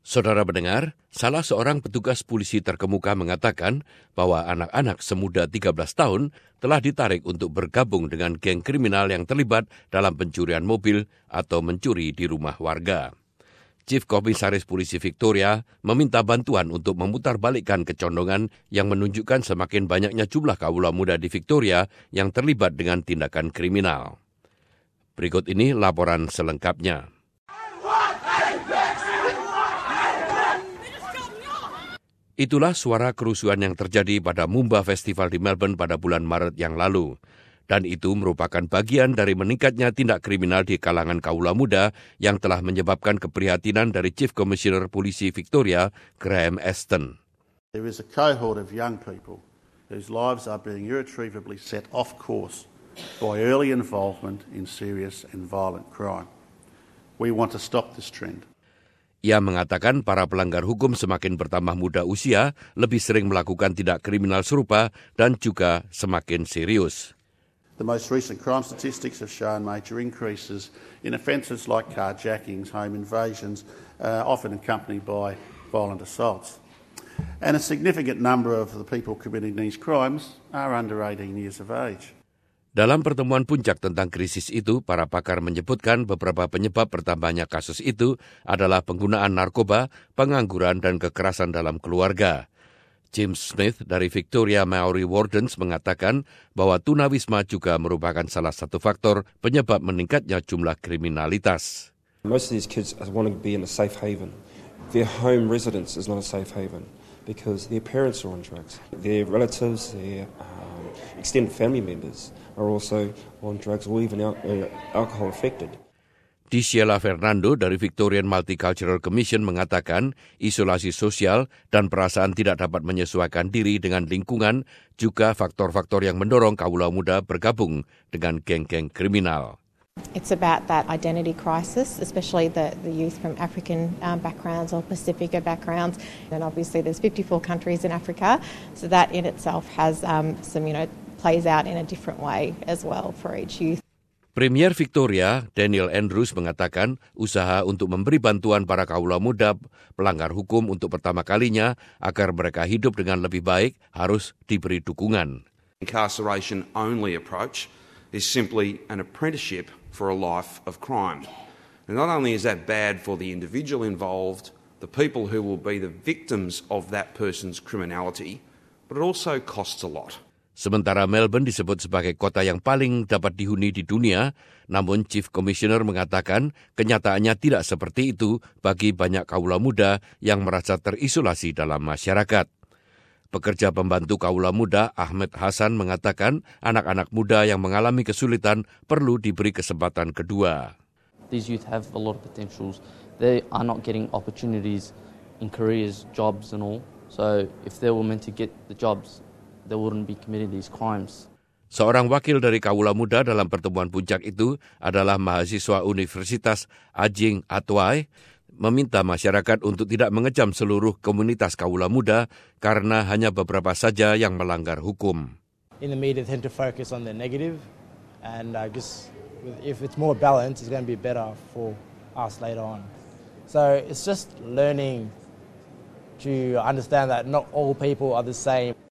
Saudara mendengar, salah seorang petugas polisi terkemuka mengatakan bahwa anak-anak semuda 13 tahun telah ditarik untuk bergabung dengan geng kriminal yang terlibat dalam pencurian mobil atau mencuri di rumah warga. Chief Komisaris Polisi Victoria meminta bantuan untuk memutarbalikkan kecondongan yang menunjukkan semakin banyaknya jumlah kaula muda di Victoria yang terlibat dengan tindakan kriminal. Berikut ini laporan selengkapnya. Itulah suara kerusuhan yang terjadi pada Moomba Festival di Melbourne pada bulan Maret yang lalu. Dan itu merupakan bagian dari meningkatnya tindak kriminal di kalangan kaula muda yang telah menyebabkan keprihatinan dari Chief Commissioner Polisi Victoria, Graham Aston. There is a cohort of young people whose lives are being irretrievably set off course by early involvement in serious and violent crime. We want to stop this trend. Ia mengatakan para pelanggar hukum semakin bertambah muda usia, lebih sering melakukan tindak kriminal serupa, dan juga semakin serius. The most recent crime statistics have shown major increases in offences like carjackings, home invasions, often accompanied by violent assaults. And a significant number of the people committing these crimes are under 18 years of age. Dalam pertemuan puncak tentang krisis itu, para pakar menyebutkan beberapa penyebab bertambahnya kasus itu adalah penggunaan narkoba, pengangguran, dan kekerasan dalam keluarga. James Smith dari Victoria Maori Wardens mengatakan bahwa tunawisma juga merupakan salah satu faktor penyebab meningkatnya jumlah kriminalitas. Most of these kids want to be in a safe haven. Their home residence is not a safe haven because their parents are on drugs. Their relatives, their extended family members are also on drugs or even alcohol affected. Sheila Fernando dari Victorian Multicultural Commission mengatakan isolasi sosial dan perasaan tidak dapat menyesuaikan diri dengan lingkungan juga faktor-faktor yang mendorong kaula muda bergabung dengan geng-geng kriminal. It's about that identity crisis, especially the youth from African backgrounds or Pacifica backgrounds. And obviously there's 54 countries in Africa, so that in itself has plays out in a different way as well for each youth. Premier Victoria, Daniel Andrews mengatakan usaha untuk memberi bantuan para kaula muda pelanggar hukum untuk pertama kalinya agar mereka hidup dengan lebih baik harus diberi dukungan. Incarceration-only approach is simply an apprenticeship for a life of crime. And not only is that bad for the individual involved, the people who will be the victims of that person's criminality, but it also costs a lot. Sementara Melbourne disebut sebagai kota yang paling dapat dihuni di dunia, namun Chief Commissioner mengatakan kenyataannya tidak seperti itu bagi banyak kaula muda yang merasa terisolasi dalam masyarakat. Pekerja pembantu kaula muda Ahmed Hassan mengatakan anak-anak muda yang mengalami kesulitan perlu diberi kesempatan kedua. These youth have a lot of potentials. They are not getting opportunities in careers, jobs and all. So if they were meant to get the jobs, they wouldn't be committing these crimes. Seorang wakil dari kaula muda dalam pertemuan puncak itu adalah mahasiswa Universitas Ajing Atwai, meminta masyarakat untuk tidak mengecam seluruh komunitas kaula muda karena hanya beberapa saja yang melanggar hukum. In the media tend to focus on the negative, and I guess if it's more balanced, it's going to be better for us later on. So it's just learning to understand that not all people are the same.